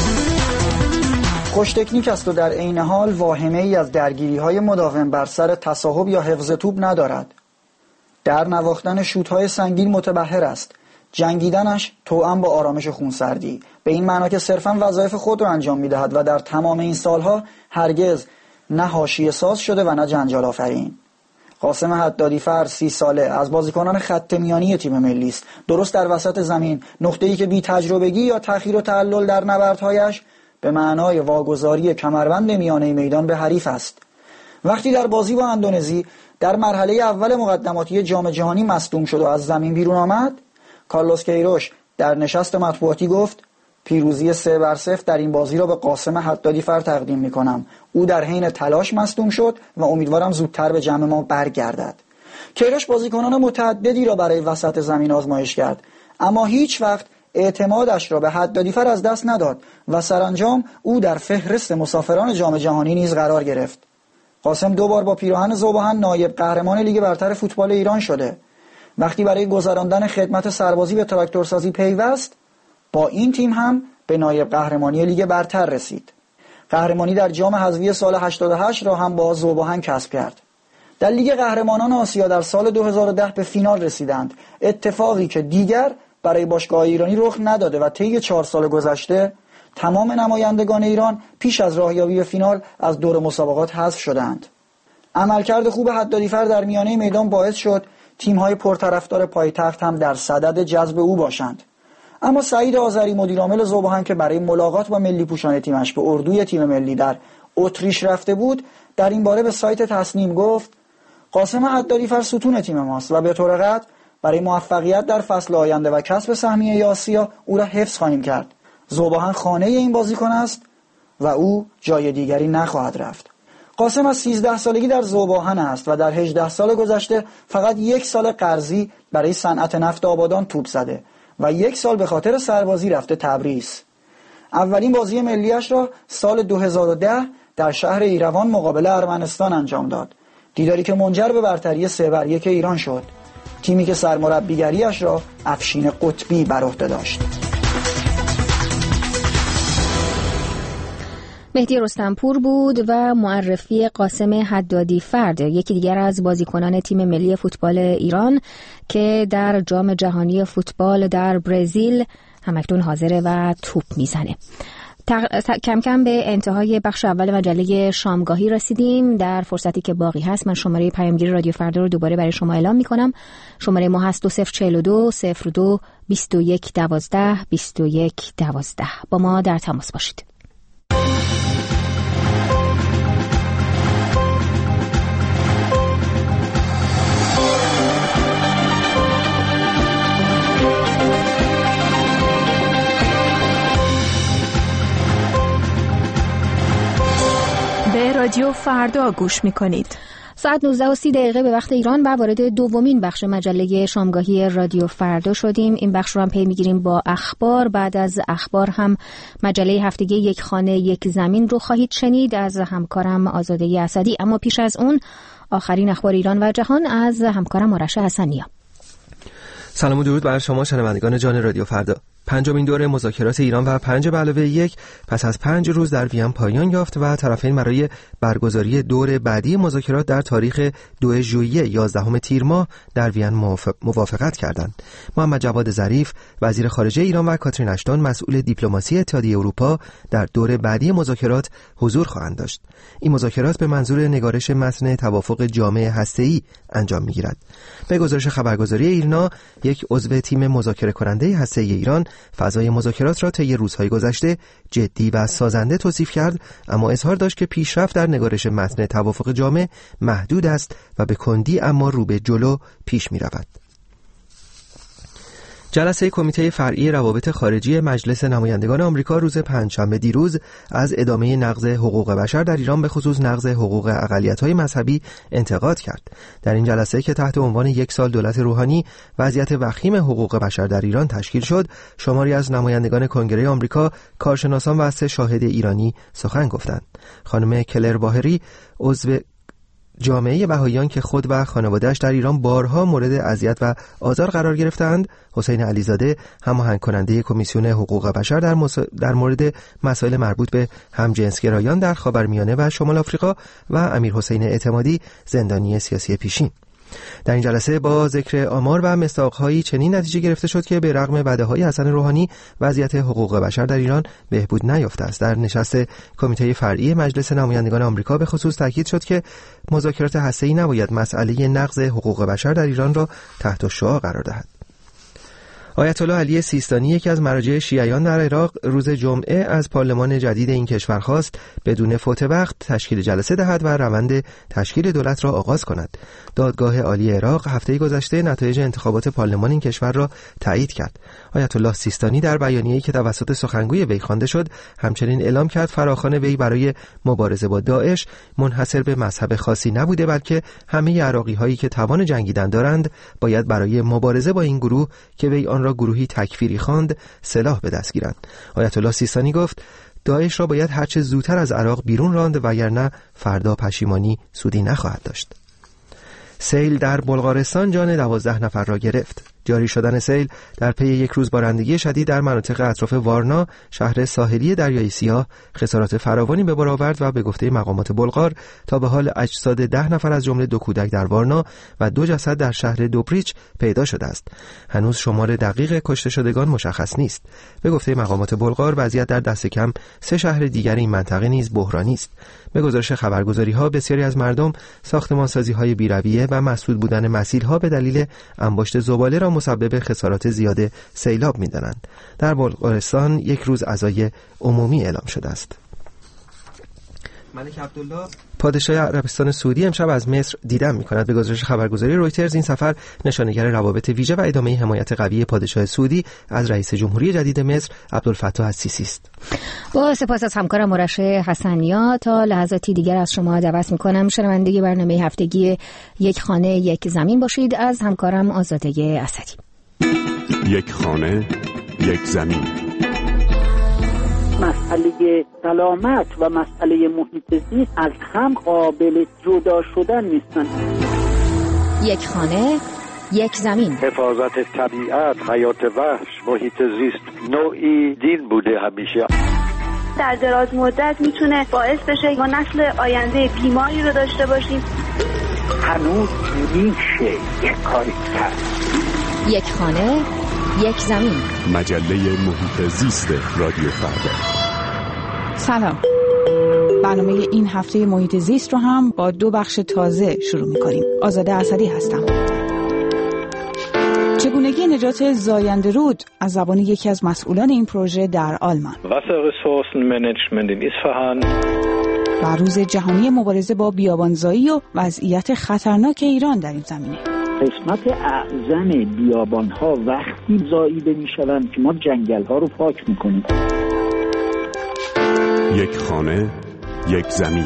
خوش تکنیک است و در عین حال واهمه ای از درگیری های مداوم بر سر تصاحب یا حفظ توپ ندارد. در نواختن شوت های سنگین متبحر است. جنگیدنش توأم با آرامش خونسردی، به این معنا که صرفاً وظایف خود را انجام می‌دهد و در تمام این سالها هرگز نه حاشیه ساز شده و نه جنجال آفرین. قاسم حدادی فرد سی ساله از بازیکنان خط میانی تیم ملی است. درست در وسط زمین، نقطه‌ای که بی تجربگی یا تأخیر و تعلل در نبردهایش به معنای واگذاری کمربند میانه میدان به حریف است. وقتی در بازی با اندونزی در مرحله اول مقدماتی جام جهانی مصدوم شد و از زمین بیرون آمد، کارلوس کیروش در نشست مطبوعاتی گفت پیروزی سه بر صفر در این بازی را به قاسم حدادی فرد تقدیم می‌کنم. او در حین تلاش مصدوم شد و امیدوارم زودتر به جمع ما برگردد. کیروش بازیکنان متعددی را برای وسط زمین آزمایش کرد، اما هیچ وقت اعتمادش را به حدادی فرد از دست نداد و سرانجام او در فهرست مسافران جام جهانی نیز قرار گرفت. قاسم دو بار با پیراهن ذوب‌آهن نایب قهرمان لیگ برتر فوتبال ایران شده. وقتی برای گذراندن خدمت سربازی به تراکتورسازی پیوست، با این تیم هم به نایب قهرمانی لیگ برتر رسید. قهرمانی در جام حذفی سال هشتاد و هشت را هم با ذوب‌آهن کسب کرد. در لیگ قهرمانان آسیا در سال دو هزار و ده به فینال رسیدند، اتفاقی که دیگر برای باشگاه ایرانی رخ نداده و طی چهار سال گذشته تمام نمایندگان ایران پیش از راهیابی به فینال از دور مسابقات حذف شدند. عملکرد خوب حدادی فرد در میانه میدان باعث شد تیم‌های پرطرفدار پایتخت هم در صدد جذب او باشند. اما سعید آذری مدیرعامل ذوب‌آهن که برای ملاقات با ملی پوشان تیمش به اردوی تیم ملی در اتریش رفته بود، در این باره به سایت تصنیم گفت قاسم حدادی فرد ستون تیم ماست و به طور قطع برای موفقیت در فصل آینده و کسب سهمیه آسیا او را حفظ خواهیم کرد. ذوب‌آهن خانه این بازیکن است و او جای دیگری نخواهد رفت. قاسم از سیزده سالگی در ذوب‌آهن است و در هجده سال گذشته فقط یک سال قرضی برای صنعت نفت آبادان توپ زده و یک سال به خاطر سربازی رفته تبریز. اولین بازی ملیش را سال دو هزار و ده در شهر ایروان مقابل ارمنستان انجام داد، دیداری که منجر به برتری سه بر یک ایران شد، تیمی که سرمربیگریش را افشین قطبی بر عهده داشت. مهدی رستمپور بود و معرفی قاسم حدادی فرد، یکی دیگر از بازیکنان تیم ملی فوتبال ایران که در جام جهانی فوتبال در برزیل همکنون حاضره و توپ میزنه. تق... کم کم به انتهای بخش اول مجله شامگاهی رسیدیم. در فرصتی که باقی هست من شماره پیامگیری رادیو فردا رو دوباره برای شما اعلام میکنم. شماره ما هست دو صفر چهل دو صفر دو بیست و یک دوازده بیست و یک دوازده. با ما در تماس باشید. به رادیو فردا گوش میکنید. ساعت نوزده و سی دقیقه به وقت ایران و وارد دومین بخش مجله شامگاهی رادیو فردا شدیم. این بخش رو هم پی میگیریم با اخبار. بعد از اخبار هم مجله هفتگی یک خانه یک زمین رو خواهید شنید از همکارم آزاده اسدی. اما پیش از اون آخرین اخبار ایران و جهان از همکارم آرش حسنیا. سلام و درود بر شما شنوندگان جان رادیو فردا. پنجمین دوره مذاکرات ایران و پنج به علاوه یک پس از پنج روز در وین پایان یافت و طرفین برای برگزاری دور بعدی مذاکرات در تاریخ دو ژوئیه یازدهم تیر ماه در وین موافقت کردند. محمد جواد ظریف وزیر خارجه ایران و کاترین اشتون مسئول دیپلماسی اتحادیه اروپا در دور بعدی مذاکرات حضور خواهند داشت. این مذاکرات به منظور نگارش متن توافق جامع هسته‌ای انجام می‌گیرد. به گزارش خبرگزاری ایرنا، یک عضو تیم مذاکره کننده هسته‌ای ایران فضای مذاکرات را طی روزهای گذشته جدی و سازنده توصیف کرد، اما اظهار داشت که پیشرفت در نگارش متن توافق جامع محدود است و به کندی اما رو به جلو پیش می‌رود. جلسه کمیته فرعی روابط خارجی مجلس نمایندگان آمریکا روز پنجشنبه دیروز از ادامه نقض حقوق بشر در ایران به خصوص نقض حقوق اقلیت‌های مذهبی انتقاد کرد. در این جلسه که تحت عنوان یک سال دولت روحانی وضعیت وخیم حقوق بشر در ایران تشکیل شد، شماری از نمایندگان کنگره آمریکا، کارشناسان و سه شاهد ایرانی سخن گفتند. خانم کلر باهری عضو جامعه بهائیان که خود و خانواده‌اش در ایران بارها مورد اذیت و آزار قرار گرفتند، حسین علیزاده هماهنگ کننده کمیسیون حقوق بشر در, مس... در مورد مسائل مربوط به همجنسگرایان در خاورمیانه و شمال آفریقا و امیر حسین اعتمادی زندانی سیاسی پیشین. در این جلسه با ذکر آمار و مصداق‌هایی چنین نتیجه گرفته شد که به رغم وعده‌های حسن روحانی وضعیت حقوق بشر در ایران بهبود نیافته است. در نشست کمیته فرعی مجلس نمایندگان آمریکا به خصوص تاکید شد که مذاکرات هسته‌ای نباید مسئله نقض حقوق بشر در ایران را تحت شعاع قرار دهد. آیت الله علی سیستانی، یکی از مراجع شیعیان در عراق، روز جمعه از پارلمان جدید این کشور خواست بدون فوت وقت تشکیل جلسه دهد و روند تشکیل دولت را آغاز کند. دادگاه عالی عراق هفته گذشته نتایج انتخابات پارلمان این کشور را تایید کرد. آیت الله سیستانی در بیانیه‌ای که توسط سخنگوی وی خوانده شد همچنین اعلام کرد فراخوان وی برای مبارزه با داعش منحصر به مذهب خاصی نبوده، بلکه همه عراقی‌هایی که توان جنگیدن دارند باید برای مبارزه با این گروه که وی آن را گروهی تکفیری خواند سلاح به دست گیرند. آیت الله سیستانی گفت داعش را باید هرچه زودتر از عراق بیرون راند وگرنه فردا پشیمانی سودی نخواهد داشت. سیل در بلغارستان جان دوازده نفر را گرفت. جاری شدن سیل در پی یک روز بارندگی شدید در مناطق اطراف وارنا، شهر ساحلی دریای سیاه، خسارات فراوانی به بار آورد و به گفته مقامات بلغار تا به حال اجساد ده نفر از جمله دو کودک در وارنا و دو جسد در شهر دوبریچ پیدا شده است. هنوز شمار دقیق کشته شدگان مشخص نیست. به گفته مقامات بلغار وضعیت در دست کم سه شهر دیگر این منطقه نیز بحرانی است. به گزارش خبرگزاری‌ها بسیاری از مردم ساختمانسازی‌های بی‌رویه و مسدود بودن مسیرها به دلیل انباشت زباله را مسبب خسارات زیاد سیلاب می‌دانند. در بلغارستان یک روز عزای عمومی اعلام شده است. ملک عبدالله پادشاه عربستان سعودی امشب از مصر دیدن می‌کند. به گزارش خبرگزاری رویترز این سفر نشانگر روابط ویژه و ادامه حمایت قوی پادشاه سعودی از رئیس جمهوری جدید مصر عبدالفتاح السیسی است. با سپاس از همکارم آرش حسنیا. تا لحظاتی دیگر از شما دعوت می‌کنم شنونده برنامه هفتگی یک خانه یک زمین باشید از همکارم آزاده اسدی. یک خانه یک زمین. مسئله سلامت و مسئله محیط زیست از هم قابل جدا شدن نیستن. یک خانه یک زمین. حفاظت طبیعت، حیات وحش، محیط زیست نوعی دین بوده همیشه. در دراز مدت میتونه باعث بشه ما نسل آینده بیماری رو داشته باشیم. هنوز میشه یک کاری کرد. یک خانه، یک زمین. مجله محیط زیست رادیو فردا. سلام. برنامه این هفته محیط زیست رو هم با دو بخش تازه شروع می‌کنیم. آزاده اسدی هستم. چگونگی نجات زاینده رود از زبان یکی از مسئولان این پروژه در آلمان. Wasserressourcenmanagement in Isfahan. و روز جهانی مبارزه با بیابانزایی و وضعیت خطرناک ایران در این زمینه. قسمت اعظم بیابان‌ها وقتی زاییده می‌شوند که ما جنگل‌ها رو پاک می‌کنیم. یک خانه، یک زمین.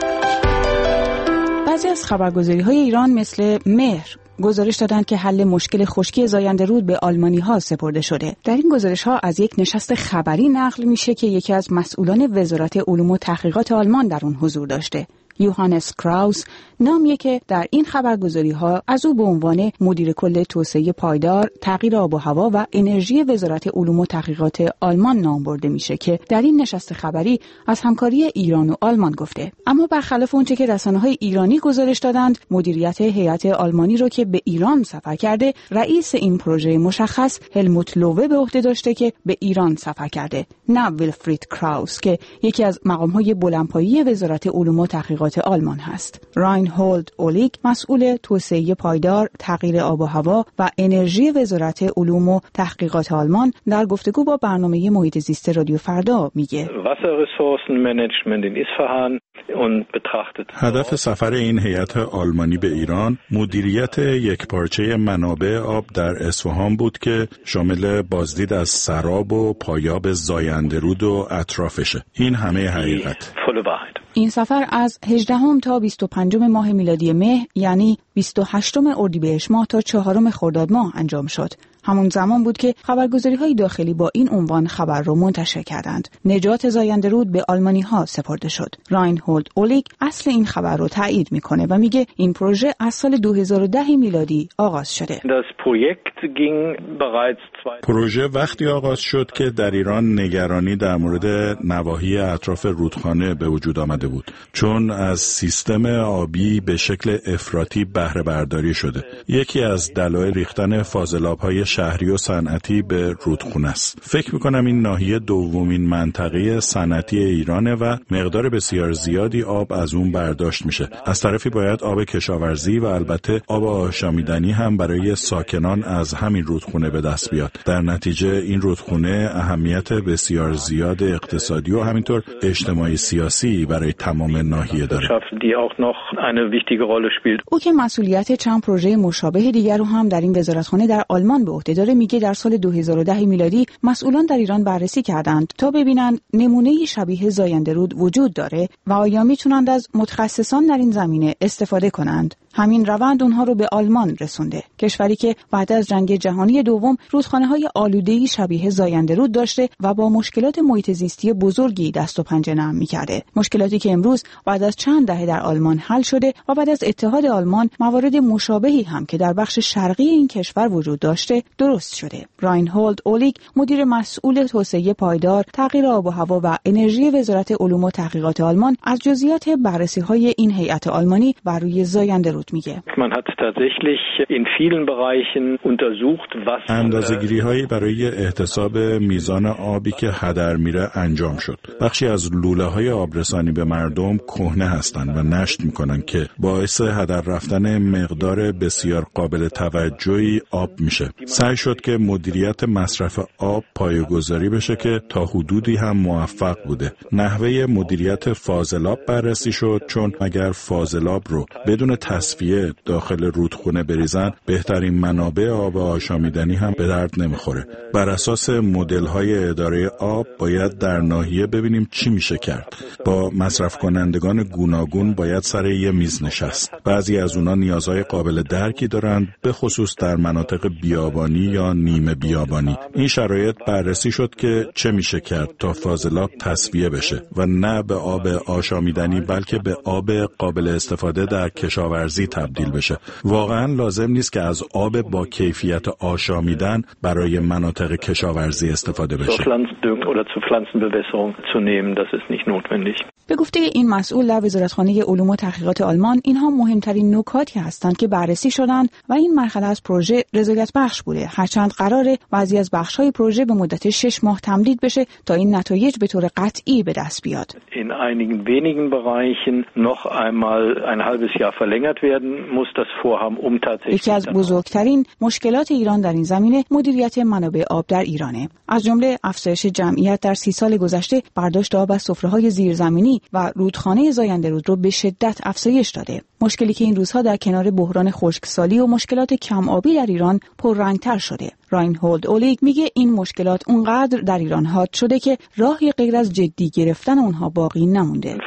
بعضی از خبرگزاری‌های ایران مثل مهر گزارش دادند که حل مشکل خشکی زاینده رود به آلمانی‌ها سپرده شده. در این گزارش‌ها از یک نشست خبری نقل میشه که یکی از مسئولان وزارت علوم و تحقیقات آلمان در اون حضور داشته. یوهانس کراوس نامیه که در این خبرگزاری‌ها از او به عنوان مدیر کل توسعه پایدار، تغییر آب و هوا و انرژی وزارت علوم و تحقیقات آلمان نام برده میشه که در این نشست خبری از همکاری ایران و آلمان گفته. اما برخلاف اونچه که رسانه‌های ایرانی گزارش دادند، مدیریت هیئت آلمانی رو که به ایران سفر کرده، رئیس این پروژه مشخص هلموت لووه به عهده داشته که به ایران سفر کرده، نه ویلفرید کراوس که یکی از مقام‌های بلندپایه وزارت علوم و تحقیقات آلمان هست. راینهولد اولیگ مسئول توسعه پایدار، تغییر آب و هوا و انرژی وزارت علوم و تحقیقات آلمان در گفتگو با برنامه محیط زیست رادیو فردا میگه هدف سفر این هیئت آلمانی به ایران مدیریت یکپارچه منابع آب در اصفهان بود که شامل بازدید از سراب و پایاب زاینده رود و اطرافشه. این همه حقیقت. این سفر از هجدهم تا بیست و پنجم ماه میلادی مه، یعنی بیست و هشتم اردیبهشت ماه تا چهارم خرداد ماه انجام شد. همون زمان بود که خبرگزاری‌های داخلی با این عنوان خبر رو منتشر کردند. نجات زاینده رود به آلمانی‌ها سپرده شد. راینهولد اولیگ اصل این خبر رو تایید میکنه و میگه این پروژه از سال دو هزار و ده میلادی آغاز شده. پروژه وقتی آغاز شد که در ایران نگرانی در مورد نواحی اطراف رودخانه به وجود آمده بود، چون از سیستم آبی به شکل افراطی بهره برداری شده. یکی از دلایل ریختن فاضلاب‌های شهری و صنعتی به رودخانه است. فکر می‌کنم این ناحیه دومین منطقه صنعتی ایرانه و مقدار بسیار زیادی آب از اون برداشت میشه. از طرفی باید آب کشاورزی و البته آب آشامیدنی هم برای ساکنان از همین رودخانه به دست بیاد. در نتیجه این رودخانه اهمیت بسیار زیاد اقتصادی و همینطور اجتماعی سیاسی برای تمام ناحیه داره. او که مسئولیت چند پروژه مشابه دیگر رو هم در این وزارتخانه در آلمان به عهده داره، میگه در سال دو هزار و ده میلادی مسئولان در ایران بررسی کردند تا ببینن نمونه شبیه زاینده رود وجود داره و آیا میتونند از متخصصان در این زمینه استفاده کنند. همین روند اونها رو به آلمان رسونده، کشوری که بعد از جنگ جهانی دوم رودخانه‌های آلوده‌ای شبیه زاینده رود داشته و با مشکلات محیط زیستی بزرگی دست و پنجه نرم می‌کرده. مشکلاتی که امروز بعد از چند دهه در آلمان حل شده و بعد از اتحاد آلمان موارد مشابهی هم که در بخش شرقی این کشور وجود داشته درست شده. راینهولد اولیگ مدیر مسئول توسعه پایدار، تغییر آب و هوا و انرژی وزارت علوم و تحقیقات آلمان از جزئیات بررسی‌های این هیئت آلمانی بر روی زاینده رود میگه. اندازه‌گیری‌هایی برای احتساب میزان آبی که هدر میره انجام شد. بخشی از لوله‌های آبرسانی به مردم کهنه هستند و نشت میکنن که باعث هدر رفتن مقدار بسیار قابل توجهی آب میشه. سعی شد که مدیریت مصرف آب پایه‌گذاری بشه که تا حدودی هم موفق بوده. نحوه مدیریت فاضلاب بررسی شد، چون اگر فاضلاب رو بدون تصفیه داخل رودخانه بریزن، بهترین منابع آب آشامیدنی هم به درد نمیخوره. بر اساس مدل‌های اداره آب باید در ناحیه ببینیم چی میشه کرد. با مصرف کنندگان گوناگون باید سر یه میز نشست. بعضی از اونا نیازهای قابل درکی دارند، به خصوص در مناطق بیابانی یا نیمه بیابانی. این شرایط بررسی شد که چه میشه کرد تا فاضلاب تصفیه بشه و نه به آب آشامیدنی بلکه به آب قابل استفاده در کشاورزی غذایی تبدیل بشه. واقعا لازم نیست که از آب با کیفیت آشامیدن برای مناطق کشاورزی استفاده بشه. به گفته این مسئول در وزارتخانه علوم و تحقیقات آلمان، اینها مهمترین نکاتی هستند که بررسی شدند و این مرحله از پروژه رضایت بخش بوده، هرچند قراره بعضی از بخش‌های پروژه به مدت شش ماه تمدید بشه تا این نتایج به طور قطعی به دست بیاد. In einigen wenigen Bereichen noch einmal ein halbes Jahr verlängert werden muss das Vorhaben um tatsächlich. یکی از بزرگترین مشکلات ایران در این زمینه مدیریت منابع آب در ایرانه. از جمله افزایش جمعیت در سی سال گذشته برداشت آب از سفره‌های زیرزمینی و رودخانه زاینده رود رو به شدت افزایش داده. مشکلی که این روزها در کنار بحران خشکسالی و مشکلات کم آبی در ایران پررنگتر شده. راینهولد اولیگ میگه این مشکلات اونقدر در ایران حاد شده که راهی غیر از جدی گرفتن اونها باقی نمونده.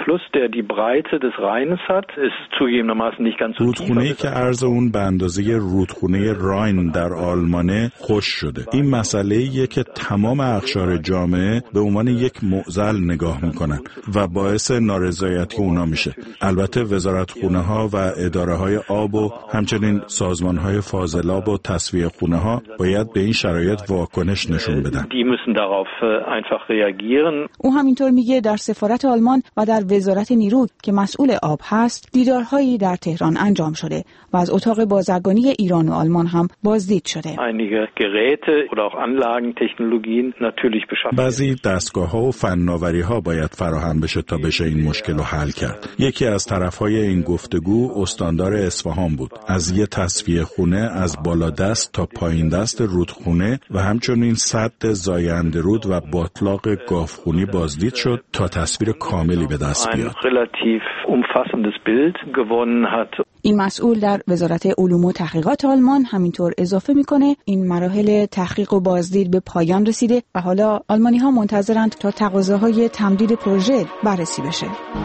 رودخونه‌ای که عرض اون به اندازه رودخونه راین در آلمانه خشک شده. این مسئله‌ایه که تمام اقشار جامعه به عنوان یک معضل نگاه میکنن و باعث نارضایتی اونا میشه. البته وزارتخونه‌ها و اداره‌های آب و همچنین سازمان‌های فاضلاب و تصفیه خونه‌ها باید به این شرایط واکنش نشون بدن. او همینطور میگه در سفارت آلمان و در وزارت نیرو که مسئول آب هست دیدارهایی در تهران انجام شده و از اتاق بازرگانی ایران و آلمان هم بازدید شده. بعضی دستگاه‌ها و فناوری‌ها باید فراهم بشه تا بشه این مشکل رو حل کرد. یکی از طرف‌های این گفتگو استاندار اصفهان بود. از یه تصفیه خونه از بالا دست تا پایین دست رودخونه و همچنین سد زاینده رود و باطلاق گاوخونی بازدید شد تا تصویر کاملی به دست بیاد. این مسئول در وزارت علوم و تحقیقات آلمان همینطور اضافه میکنه این مراحل تحقیق و بازدید به پایان رسیده و حالا آلمانی ها منتظرند تا تقاضاهای تمدید پروژه بررسی بشه.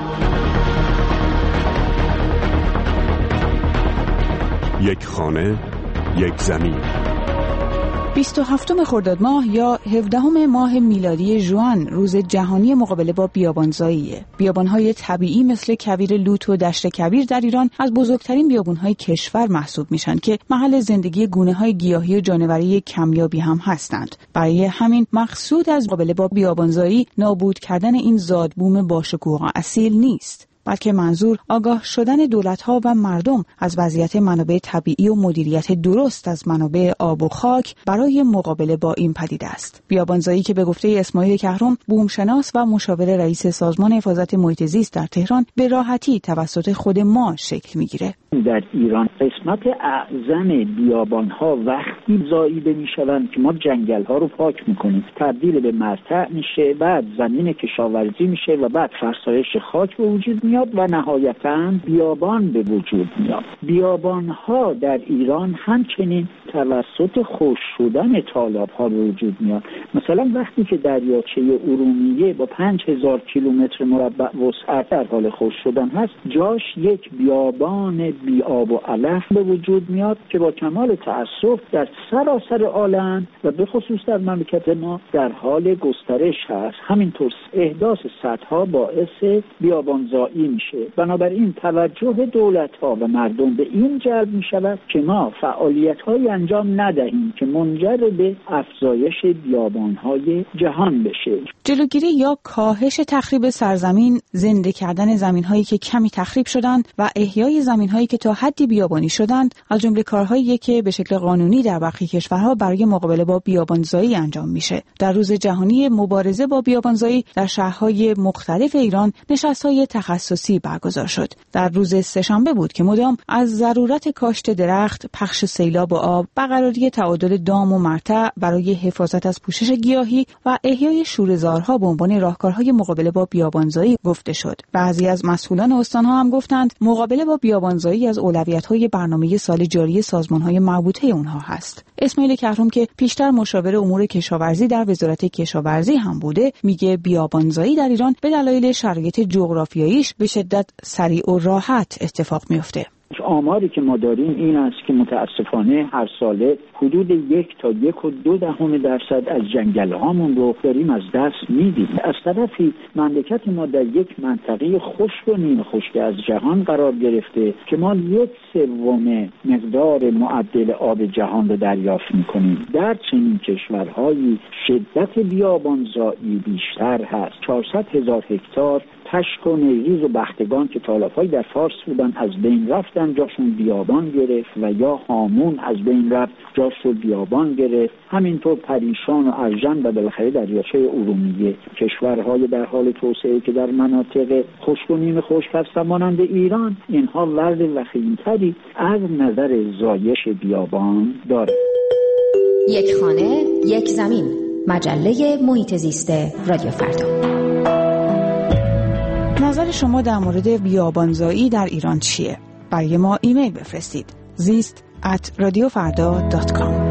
یک خانه، یک زمین. بیست و هفتم خرداد ماه یا هفدهم ماه میلادی ژوئن روز جهانی مقابله با بیابانزاییه. بیابان‌های طبیعی مثل کویر لوت و دشت کویر در ایران از بزرگترین بیابان‌های کشور محسوب میشن که محل زندگی گونه‌های گیاهی و جانوری کمیابی هم هستند. برای همین مقصود از مقابله با بیابانزایی نابود کردن این زادبوم باشکوه اصیل نیست، بلکه منظور آگاه شدن دولت‌ها و مردم از وضعیت منابع طبیعی و مدیریت درست از منابع آب و خاک برای مقابله با این پدیده است. بیابانزایی که به گفته اسماعیل کهرم، بومشناس و مشاور رئیس سازمان حفاظت محیط زیست در تهران، به راحتی توسط خود ما شکل می‌گیره. در ایران قسمت اعظم بیابان‌ها وقتی زاییده می‌شوند که ما جنگل‌ها رو پاک می‌کنیم، تبدیل به مرتع میشه، بعد زمین کشاورزی میشه و بعد فرسایش خاک به وجود میاد و نهایتاً بیابان به وجود میاد. بیابان‌ها در ایران همچنین توسط خشک شدن تالاب‌ها به وجود میاد. مثلا وقتی که دریاچه ارومیه با پنج هزار کیلومتر مربع وسعت در حال خشک شدن هست، جاش یک بیابان بی آب و علف به وجود میاد که با کمال تأسف در سراسر عالم و به خصوص در مملکت ما در حال گسترش هست. همینطور احداث سدها باعث بیابانزایی میشه. بنابراین توجه دولت‌ها و مردم به این جلب میشود که ما فعالیت‌های انجام ندهیم که منجر به افزایش بیابان‌های جهان بشه. جلوگیری یا کاهش تخریب سرزمین، زنده کردن زمین‌هایی که کمی تخریب شدند و احیای زمین‌هایی که تا حدی بیابانی شدند از جمله کارهایی که به شکل قانونی در برخی کشورها برای مقابله با بیابانزایی انجام میشه. در روز جهانی مبارزه با بیابانزایی در شهرهای مختلف ایران نشست‌های تخصصی برگزار شد. در روز سه‌شنبه بود که مدام از ضرورت کاشت درخت، پخش سیلاب و آب، برقراری تعادل دام و مرتع برای حفاظت از پوشش گیاهی و احیای شوره‌زارها به عنوان راهکارهای مقابله با بیابانزایی گفته شد. بعضی از مسئولان استان‌ها هم گفتند مقابله با بیابانزایی از اولویت‌های برنامه سال جاری سازمان‌های مربوطه اونها هست. اسماعیل کهرم که پیشتر مشاور امور کشاورزی در وزارت کشاورزی هم بوده، میگه بیابانزایی در ایران به دلایل شرایط جغرافیاییش به شدت سریع و راحت اتفاق میفته. آماری که ما داریم این است که متاسفانه هر ساله حدود یک تا یک و دو دهم درصد از جنگل هامون رو داریم از دست میدیم. از طرفی مملکت ما در یک منطقه خشک و نیمه خشک از جهان قرار گرفته که ما یک سوم مقدار معدل آب جهان رو دریافت میکنیم. در چنین کشورهایی شدت بیابانزایی بیشتر هست. چهارصد هزار هکتار پشک و نیریز و بختگان که تالاب‌های در فارس بودن از بین رفتن، جاشون بیابان گرفت، و یا هامون از بین رفت، جاشون بیابان گرفت. همینطور پریشان و ارژن و بالاخره دریاچه ارومیه. کشورهای در حال توسعه که در مناطق خشک و نیمه خشک هستند مانند ایران، اینها وضع وخیم‌تری از نظر زایش بیابان داره. یک خانه، یک زمین. مجله محیط زیست رادیو فردا. نظر شما در مورد بیابانزایی در ایران چیه؟ برای ما ایمیل بفرستید. زیست ات رادیو فردا دات کام.